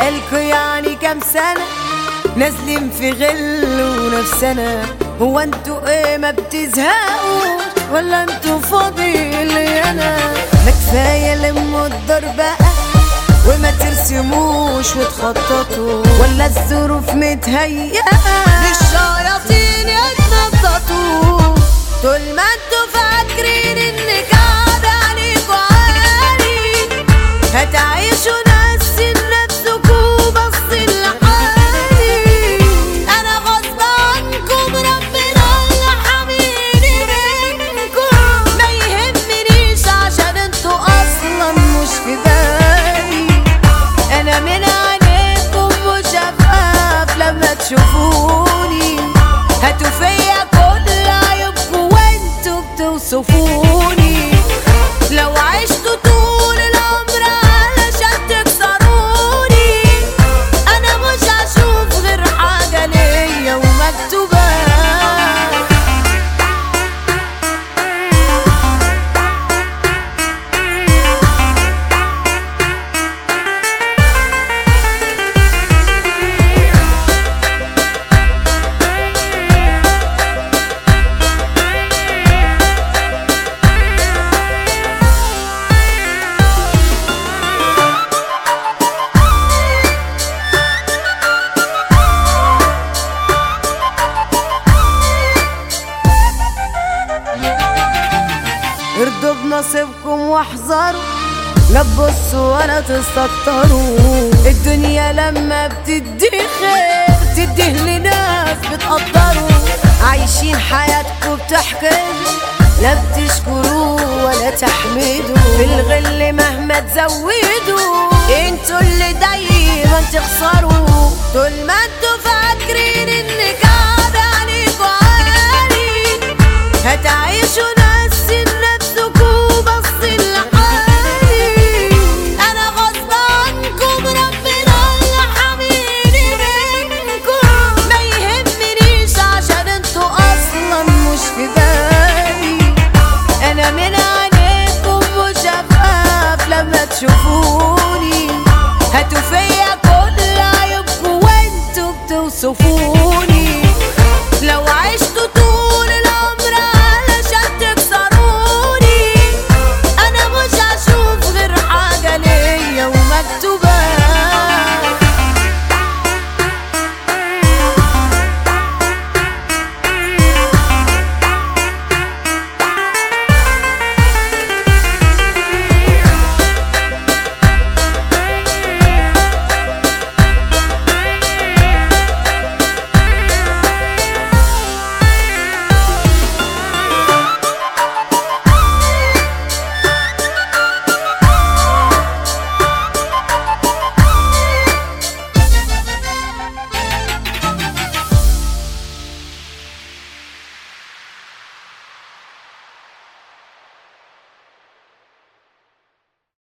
بقالكوا يعني كام سنة نازلين في غل ونفسنا؟ هو انتوا ايه ما بتزهقوش ولا انتوا فاضيين لي انا؟ ما كفاية لموا الدار بقى وما ترسموش وتخططوا، ولا الظروف متهيئة للشياطين يتنططوا؟ طول ما انتوا فاكرين ان كعب عليكوا عالي هتعيشوا ناسين نفسكوا باصين لحالي. انا غصب عنكم ربنا اللي حاميني منكم، ما يهمنيش عشان انتوا اصلا مش في بالي. انا من عينيكم مشفف لما تشوفوني هاتوا فيا كل عيوبكوا وانتوا بتوصفوني. لو عشتوا طول العمر علشان تكسروني انا مش هشوف غير حاجة ليا ومكتوبة. ارضوا بنصيبكم واحذروا لا تبصوا ولا تستكتروا. الدنيا لما بتدي خير تديه لناس بتقدروا. عايشين حياتكم بتحكمش لا بتشكروا ولا تحمدوا. في الغل مهما تزودوا انتوا اللي دايما تخسروا. طول ما انتوا فاكرين ان كعب عليكوا عالي هتعيشوا ناسين نفسكوا باصين لحالي. انا غصب عنكم ربنا اللي حاميني منكم، ما يهمنيش عشان انتوا اصلا مش في بالي. انا من عينيكم مشفف لما تشوفوني هاتوا فيا كل عيوبكوا وانتوا بتوصفوني.